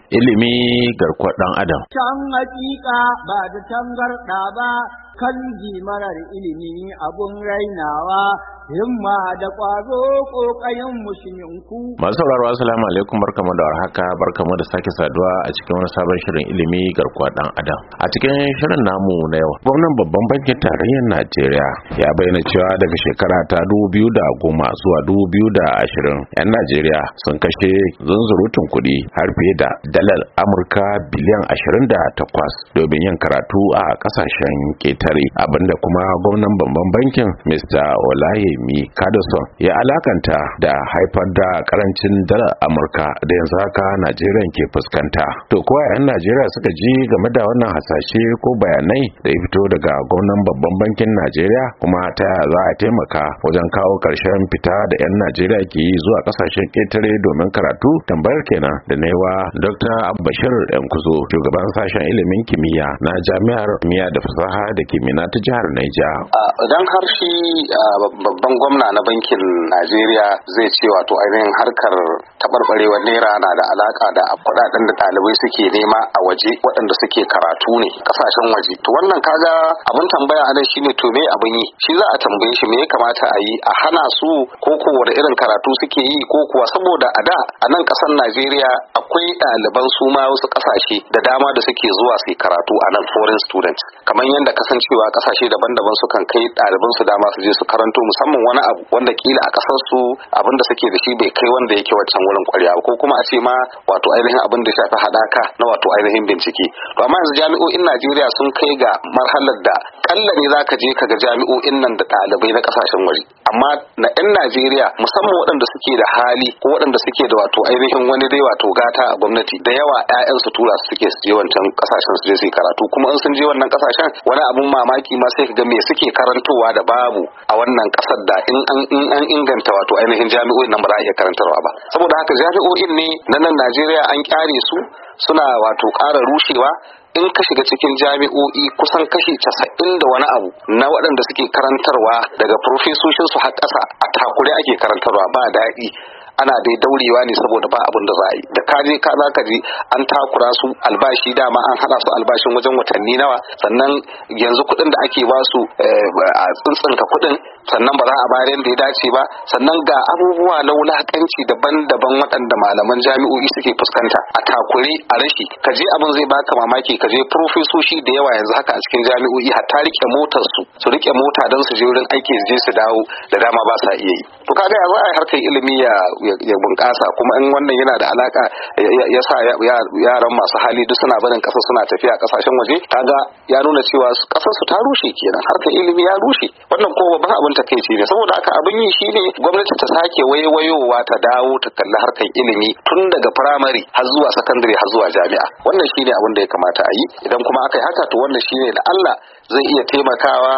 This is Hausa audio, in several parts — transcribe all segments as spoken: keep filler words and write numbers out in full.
ilimi garkuwar ɗan adam. Can hakika ba da tangarɗa ba, kan marar ilimi abun rainawa, himma da ƙwazo ƙoƙayen musulminku. Masu sauraro assalamu alaikum, barkamu da warhaka, barkamu da sake saduwa a cikin wani sabon shirin ilimi garkuwar ɗan adam. A cikin shirin namu na yau, gwamnan babban bankin tarayyar Najeriya ya bayyana cewa daga shekara ta dubu biyu da goma zuwa dubu biyu da ashirin, 'yan Najeriya sun kashe zunzurutun kuɗi har fiye da dalar Amurka biliyan ashirin da takwas domin yin karatu a ƙasashen ketare, abinda kuma gwamnan babban bankin Mister Olayemi Kadoson ya alakanta da haifar da karancin dalar Amurka da yanzu haka Najeriya ke fuskanta. To kuwa 'yan Najeriya suka ji game da wannan hasashe ko bayanai da ya fito daga gwamnan babban bankin Najeriya, kuma ta yaya za a taimaka wajen kawo ƙarshen fita da 'yan Najeriya ke yi zuwa ƙasashen ketare domin karatu? Tambayar kenan da na yi wa Doctor Bashir Yankuzo, shugaban sashen ilimin kimiyya na Jami'ar Kimiyya da Fasaha da Kimiyya ta jihar Niger. Idan har shi babban gwamna na bankin Najeriya zai ce wato ainihin harkar taɓarɓarewar naira na da alaka da kuɗaɗen da ɗalibai suke nema a waje waɗanda suke karatu ne ƙasashen waje, to wannan kaga abin tambaya a nan shine to me abin yi? Shi za a tambaye shi me ya kamata a yi, a hana su ko ko wani irin karatu suke yi, ko kuwa saboda a da a nan ƙasar Najeriya akwai ɗaliban su ma wasu ƙasashe da dama da suke zuwa su karatu a nan, foreign students, kamar yadda kasancewa ƙasashe daban-daban sukan kai ɗaliban su dama su je su karanto musamman wani abu wanda kila a ƙasar su abin da suke da shi bai kai wanda yake wancan wurin ƙwarya ko kuma a ce ma wato ainihin abin da shafi haɗaka na wato ainihin bincike. To amma yanzu jami'o'in Najeriya sun kai ga marhalar da kalla ne zaka je ka ga jami'o'in nan da ɗalibai na ƙasashen waje, amma na 'yan Najeriya musamman waɗanda suke da hali ko waɗanda suke da wato ainihin wani dai wato gata a gwamnati, da yawa 'ya'yan su tura su suke su je wancan ƙasashen su je su karatu, kuma in sun je wannan ƙasashen wani abun mamaki ma sai ka ga me suke karantowa da babu a wannan ƙasar da in an in an inganta wato ainihin jami'o'in nan ba za a iya karantarwa ba. Saboda haka jami'o'in ne na nan Najeriya an kyare su suna wato ƙara rushewa. In ka shiga cikin jami'o'i kusan kashi casa'in da wani abu na waɗanda suke karantarwa daga profesoshin su har ƙasa a takure ake karantarwa, ba daɗi, ana dai daurewa ne saboda ba abin da za a yi. Da kaje ka za ka ji an takura su albashi, dama an hada su albashin wajen watanni nawa, sannan yanzu kuɗin da ake ba su a tsintsinka kuɗin, sannan ba za a bayar yadda ya dace ba, sannan ga abubuwa na wulakanci daban-daban waɗanda malaman jami'o'i suke fuskanta a takure a rashi. Ka je abin zai baka mamaki, ka je profesoshi da yawa yanzu haka a cikin jami'o'i hatta rike motar su su rike mota don su je wurin aiki su je su dawo da dama ba sa iya yi. To kaga ya za a yi harkar ilimi ya ya bunƙasa, kuma in wannan yana da alaka ya sa yaran masu hali duk suna barin ƙasa suna tafiya ƙasashen waje, kaga ya nuna cewa ƙasar su ta rushe kenan, harkar ilimi ya rushe. Wannan ko babban abin takeici ne. Saboda haka abin yi shine gwamnati ta sake wayewayowa ta dawo ta kalli harkar ilimi tun daga firamare har zuwa sakandare har zuwa jami'a. Wannan shine abin da ya kamata a yi. Idan kuma aka yi haka, to wannan shine da Allah zai iya taimakawa.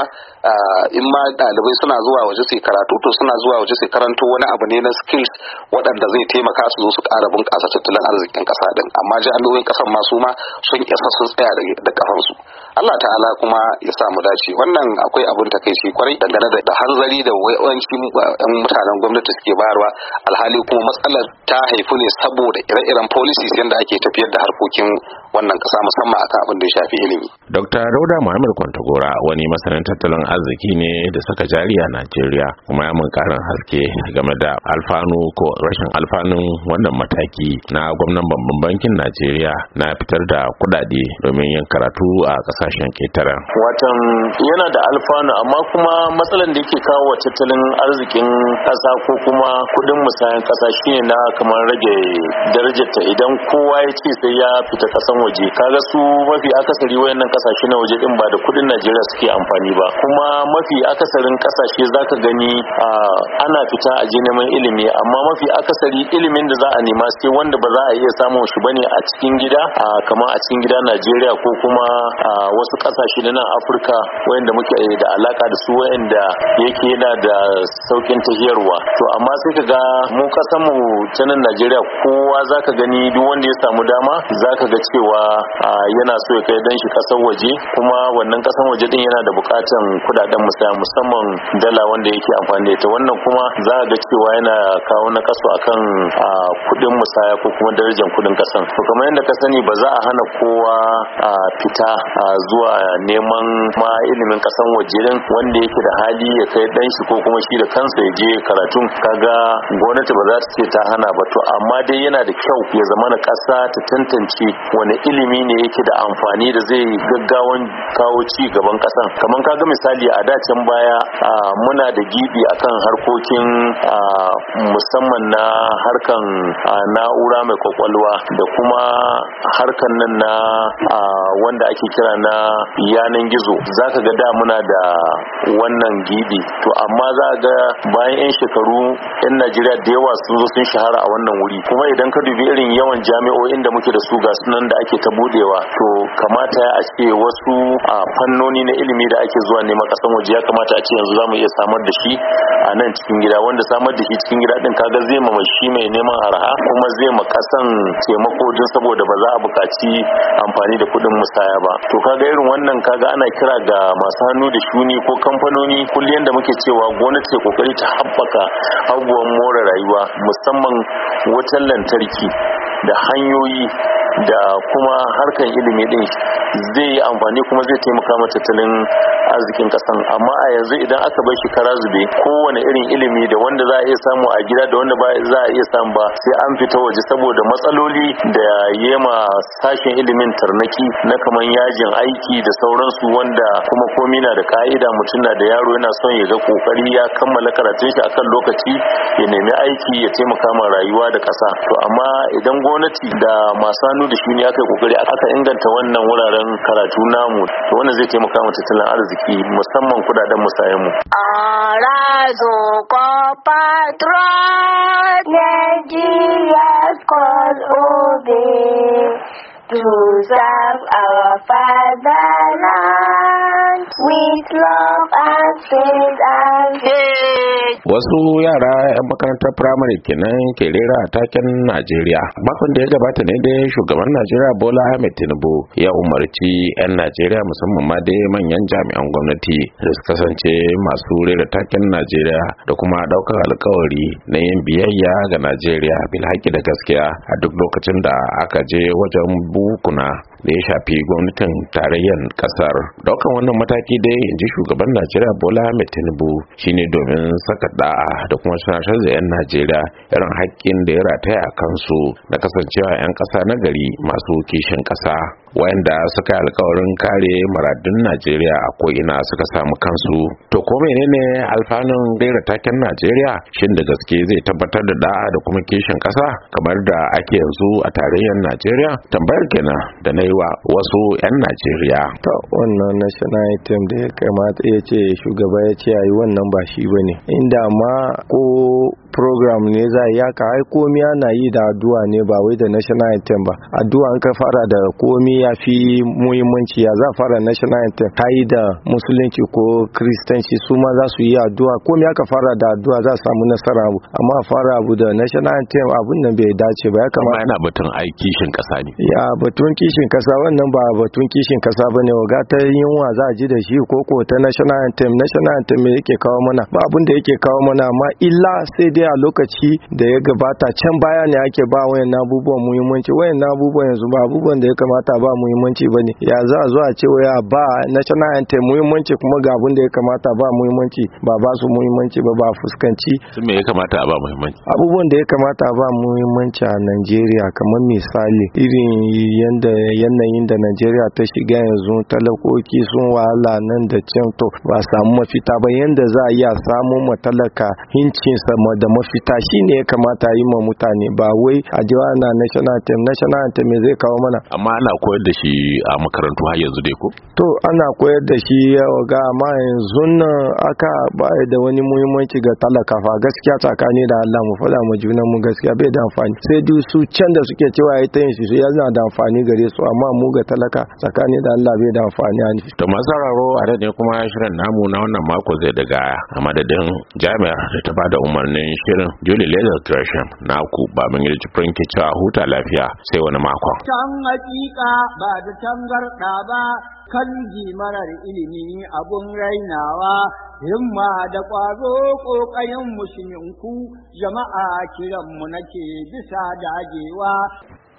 In ma ɗalibai suna zuwa waje su karatu, to suna zuwa waje su karanto wani abu ne na skills waɗanda zai taimaka su zo su ƙara bunƙasa tattalin arzikin ƙasa din. Amma jami'o'in ƙasar ma su ma sun isa sun tsaya da ƙafansu. Allah ta'ala kuma ya sa mu dace. Wannan akwai abun takeici kwarai dangane da hanzari da yawanci mutanen gwamnati suke bayarwa, alhali kuma matsalar ta haifu ne saboda ire-iren policies yadda ake tafiyar da harkokin wannan ƙasa musamman akan abin da ya shafi ilimi. Doctor Dauda Muhammad Kwantagora wani masanin tattalin arziki ne da saka jari a Najeriya, kuma ya mun karin haske game da alfanu ko rashin alfanun wannan mataki na gwamnan babban bankin Najeriya na fitar da kuɗaɗe domin yin karatu a ƙasashen ƙetaren. Watan yana da alfanu, amma kuma matsalan da yake kawo wa tattalin arzikin ƙasa ko kuma kuɗin musayan ƙasa shine na kamar rage darajarta idan kowa ya ce sai ya fita ƙasan waje. Kaga su mafi akasari wayannan ƙasashe na waje din ba da kuɗin Najeriya suke amfani ba, kuma mafi akasarin ƙasashe zaka gani ana fita a je neman ilimi, amma mafi akasari ilimin da za a nema sai wanda ba za a iya samun shi bane a cikin gida, kamar a cikin gida Najeriya ko kuma wasu kasashe na nan Afirka wayanda muke da alaka da su wayanda yake yana da saukin tahiyarwa. To amma sai ka ga mu kasan mu ta nan Najeriya kowa zaka gani duk wanda ya samu dama zaka ga cewa yana so ya kai dan shi kasar waje, kuma wannan kasan waje din yana da bukatan kudaden musaya musamman dala wanda yake amfani da ita. Wannan kuma za ga cewa yana kawo na kaso akan kudin musaya ko kuma darajar kudin kasan. To kamar yadda ka sani ba za a hana kowa fita zuwa neman ma ilimin kasan waje din wanda yake da hali ya kai dan shi ko kuma shi da kansa ya je karatun. Kaga gwamnati ba za ta ce ta hana ba, to amma dai yana da kyau ya zama na kasa ta tantance wani ilimi ne yake da amfani da zai gaggawan kawo ci gaban kasan. Kamar kaga misali a dacen baya muna da gibi akan harkokin musamman na harkan na'ura mai kwakwalwa da kuma harkan nan na wanda ake kira na yanan gizo. Zaka ga da muna da wannan gibi, to amma za ga bayan yan shekaru yan Najeriya da yawa sun zo sun shahara a wannan wuri. Kuma idan ka dubi irin yawan jami'o'in da muke da su ga sunan da ake ta budewa, to kamata a ce wasu fannoni na ilimi da ake zuwa neman kasan waje ya kamata a ce yanzu zamu iya samar da shi a nan cikin gida, wanda samar da shi cikin gida din kaga zai ma shi mai neman arha kuma zai ma kasan taimako din saboda ba za a buƙaci amfani da kuɗin musaya ba. To kaga irin wannan kaga ana kira ga masu hannu da shuni ko kamfanoni kullum da muke cewa gwamnati ta kokari ta haɓaka abubuwan more rayuwa musamman wutar lantarki da hanyoyi da kuma harkan ilimi din zai yi amfani kuma zai taimaka ma tattalin arzikin kasan. Amma a yanzu idan aka bar shi kara zube, kowane irin ilimi da wanda za a iya samu a gida da wanda ba za a iya samu ba sai an fita waje saboda matsaloli da yema sashen ilimin tarnaki na kaman yajin aiki da sauransu, wanda kuma komi na da ka'ida. Mutum na da yaro yana son ya ga kokari ya kammala karatun shi akan lokaci ya nemi aiki ya taimaka ma rayuwa da kasa. To amma idan gwamnati da masu hannu da shi ne aka yi kokari aka inganta wannan wuraren karatu namu, to wannan zai taimaka mu tattalin arziki musamman kudaden musayen mu. Arazo ko patron Nigeria's cause obey to serve our fatherland with love and faith and faith. Wasu yara 'yan makarantar firamare kenan ke rera a taken Najeriya. Makon da ya gabata ne dai shugaban Najeriya Bola Ahmed Tinubu ya umarci 'yan Najeriya musamman ma dai manyan jami'an gwamnati da su kasance masu rera taken Najeriya da kuma daukar alkawari na yin biyayya ga Najeriya bil haƙi da gaskiya a duk lokacin da aka je wajen bukuna da ya shafi gwamnatin tarayyar kasar. Daukan wannan mataki dai inji shugaban Najeriya Bola Ahmed Tinubu shine domin saka da'a da kuma sanatar da 'yan Najeriya irin haƙƙin da ya rataya a kansu na kasancewa 'yan ƙasa na gari masu kishin ƙasa, wayanda suka yi alkawarin kare maradun Najeriya a ko'ina suka samu kansu. To ko menene alfanun rera taken Najeriya? Shin da gaske zai tabbatar da da'a da kuma kishin ƙasa kamar da ake yanzu a tarayyar Najeriya? Tambayar kenan da na yi wa wasu 'yan Najeriya. To wannan national item da ya kamata ya ce shugaba ya ce ayi wannan ba shi bane, inda ma ko program ne za a yaka ai komi ana yi da addu'a ne ba wai da national anthem ba. Addu'a an ka fara da komi ya fi muhimmanci. Ya za fara national anthem ta yi da musulunci ko kristanci su ma za su yi addu'a, komi aka fara da addu'a za su samu nasara abu, amma fara abu da national anthem abun nan bai dace ba. Ya kamata yana batun ai kishin kasa ne. Ya batun kishin kasa wannan ba batun kishin kasa bane, waga ta yunwa za a ji da shi ko ko ta national anthem. National anthem me yake kawo mana? Ba abun da yake kawo mana, amma illa sai dai a lokaci da ya gabata can baya ne ake ba wayan abubuwan muhimmanci. Wayan abubuwan yanzu ba abubuwan da ya kamata ba muhimmanci bane. Ya za a zo a ce waya ba national anthem muhimmanci kuma ga abun da ya kamata ba muhimmanci ba ba su muhimmanci ba ba fuskanci. Me ya kamata a ba muhimmanci? Abubuwan da ya kamata ba muhimmanci a Najeriya kamar misali irin yanda yanayin da Najeriya ta shiga yanzu, talakoki sun wahala nan da can, to ba samu mafita ba. Yanda za a iya samu matalaka hincinsa da mafita shine ya kamata yi ma mutane, ba wai a jiwa na national anthem. National anthem me zai kawo mana? Amma ana koyar da shi a makarantu har yanzu dai ko? To ana koyar da shi ga, amma yanzu nan aka ba da wani muhimmanci ga talaka fa. Gaskiya tsakani da Allah mu faɗa mu junan mu gaskiya bai da amfani. Sai duk su can da suke cewa yayi ta yin shi yana da amfani gare su, amma amma mu ga talaka tsakani da Allah bai da amfani a to masararo a da ne kuma shirin namu na wannan mako zai daga a madadin jami'ar da ta bada umarnin shirin Julie Leather Gresham na ku ba mun yi jifrin ke cewa huta lafiya sai wani mako can hakika ba da tangarda ba kan marar ilimi abun rainawa himma da ƙwazo ƙoƙayen musulminku jama'a kiranmu nake bisa dagewa